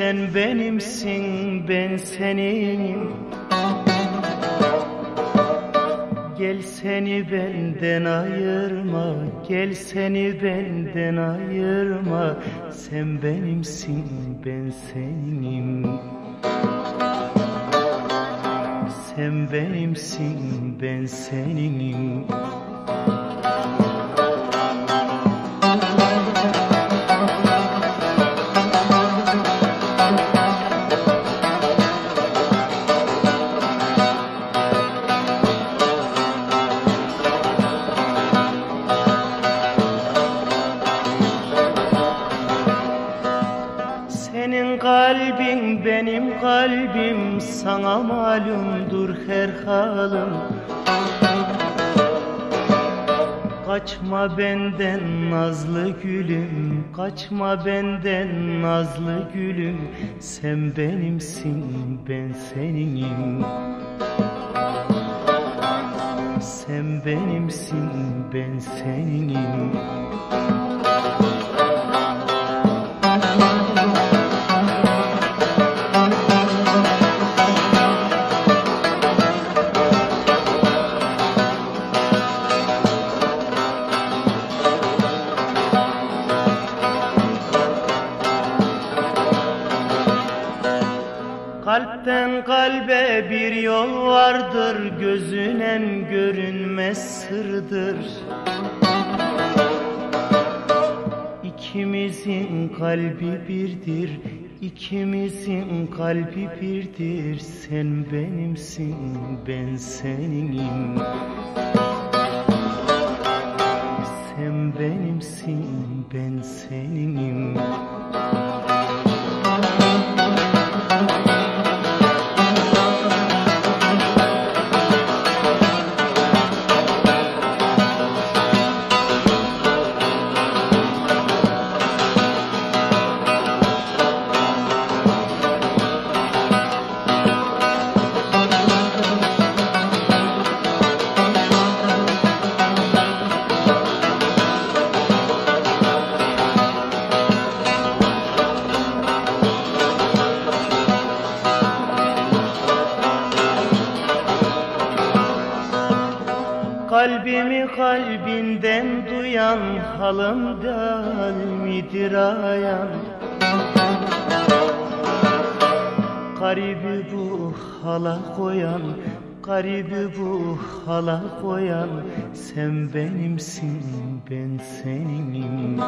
Sen benimsin, ben seninim. Gel seni benden ayırma, gel seni benden ayırma. Sen benimsin, ben senim. Sen benimsin, ben seninim. Senin kalbin benim kalbim, sana malumdur her halim. Kaçma benden nazlı gülüm, kaçma benden nazlı gülüm. Sen benimsin, ben seninim. Sen benimsin, ben seninim. Kalpten kalbe bir yol vardır, gözünen görünmez sırdır. İkimizin kalbi birdir, ikimizin kalbi birdir. Sen benimsin, ben seninim. Sen benimsin, ben seninim. Kalbimi kalbinden duyan, halımdan midir ayan? Garibi bu hala koyan, garibi bu hala koyan. Sen benimsin, ben seninim.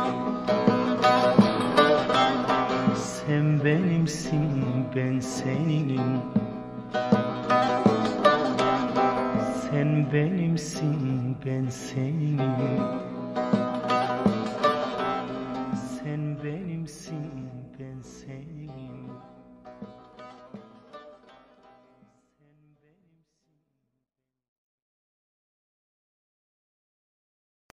Sen benimsin, ben seninim. Sen benimsin, ben seninim.